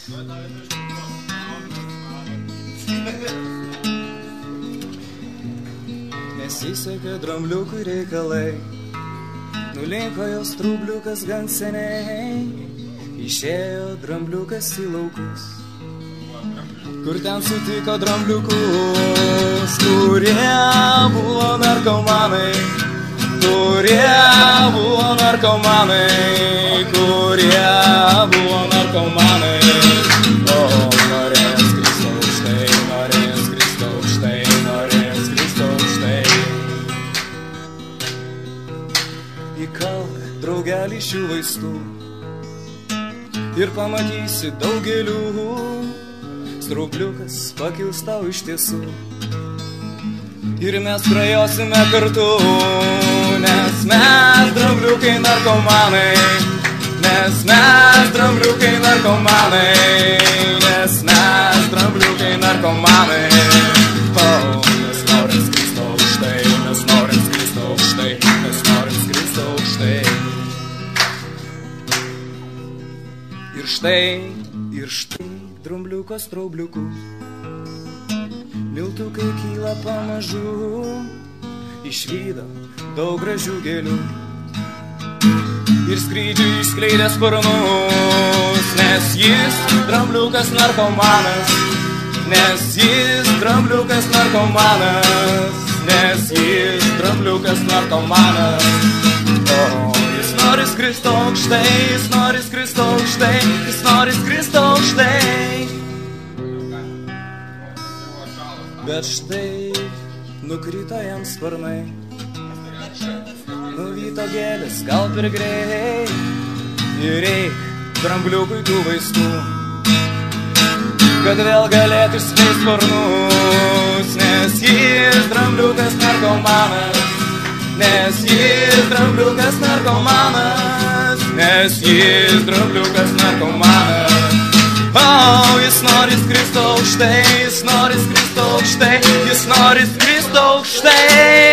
Nesisekė drambliukui reikalai, nulinko jos trūbliukas gan seniai. Išėjo drambliukas į laukus, kur ten sutiko drambliukus, kurie buvo narkomanai, kurie buvo narkomanai, kurie buvo narkomanai. O, norės Kristo už tai, norės Kristo už tai, norės Kristo už tai. Įkalk, draugelį, šių vaistų ir pamatysi daugelių. Straubliukas pakils tau iš tiesų ir mes prajosime kartu, nes mes drambliukai narkomanai, nes mes drambliukai narkomanai, nes mes drambliukai narkomanai. O, mes norim Kristo už tai, mes norim Kristo už tai, mes norim Kristo už tai. Ir štai drambliukas straubliukų, miltukai kyla pamažu, išvydo daug gražių gėlių ir skrydžių išskleidė sparnus, nes jis drambliukas narkomanas, nes jis drambliukas narkomanas, nes jis drambliukas narkomanas. O, jis nori Kristo aukštai, jis nori Kristo aukštai, jis nori Kristo aukštai. Bet štai nukrito jam sparnai, nuvyto gėlis gal per greit, ir reik drambliukui tų vaistų, kad vėl galėtų išskleist sparnus, nes jis drambliukas narkomanas, nes jis drambliukas narkomanas, nes jis drambliukas narkomanas. O, jis nori Kristo aukštai, jis nori Kristo aukštai, jis nori Kristo aukštai.